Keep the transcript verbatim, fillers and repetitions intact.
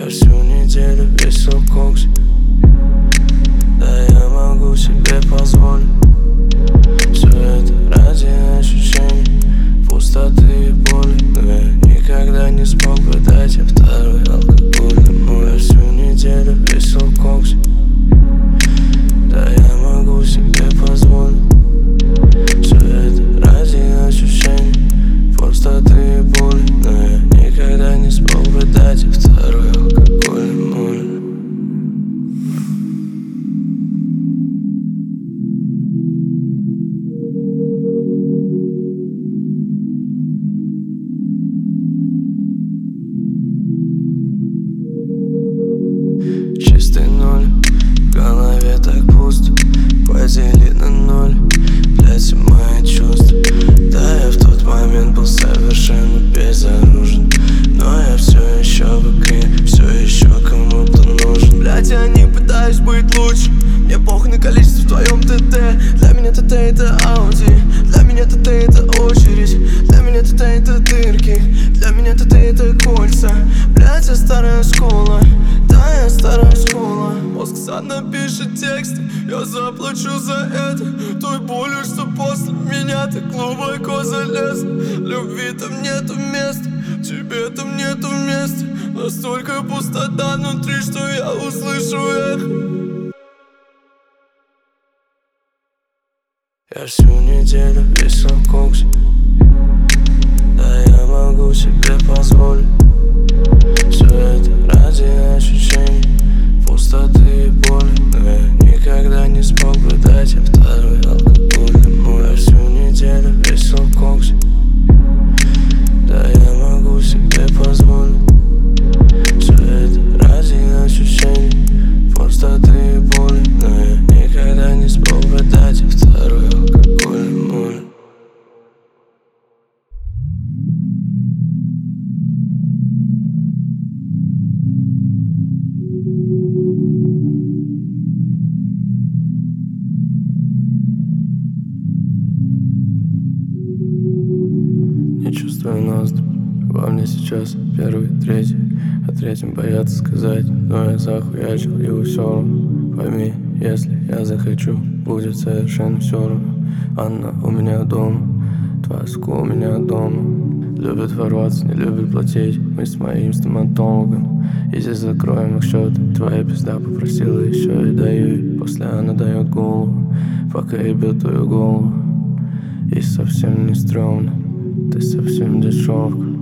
Я всю неделю весил в коксе. Да, я могу себе позволить. Все это ради ощущений пустоты и боли. Но я никогда не смог бы дать им второй алкогольный мой. Я всю неделю весил в коксе. Да, я могу себе позволить. Все это ради ощущений пустоты и боли. Но я никогда не смог бы дать им второй алкогольный мой. Чистый ноль, в голове так пусто. Подели на ноль, блять, мои чувства. Да, я в тот момент был совершенно безоружен, но я все еще в игре, все еще кому-то нужен. Блять, я не пытаюсь быть лучше, мне похуй на количество в твоем ТТ. Для меня ТТ это Ауди, для меня ТТ это очередь, для меня ТТ это дырки, для меня ТТ это кольца. Блять, я старая школа, да, я старая школа. Мозг сам напишет тексты, я заплачу за это той болью, что после меня ты глубоко залез. Любви там нету места, тебе там нету места. Настолько пустота внутри, что я услышу эхо. Я всю неделю весил в коксе. Да, я могу себе позволить. Все это ради ощущений пустоты и боли. Но я никогда не смог бы дать им второй алкогольный мой. Я всю неделю весил в коксе. Да, я могу себе позволить. Все это ради ощущений пустоты и боли. Но я никогда не смог бы дать им второй алкогольный мой. Не чувствую ноздри, во мне сейчас первый, третий. О третьем боятся сказать, но я захуячил его все равно. Пойми, если я захочу, будет совершенно все равно. Анна у меня дома, твоя сука у меня дома. Любит ворваться, не любит платить, мы с моим стоматологом. Изи, закроем их счеты, твоя пизда попросила еще и даю ей. После она дает голову, пока ебет твою голову. И совсем не стрёмно, ты совсем дешевка.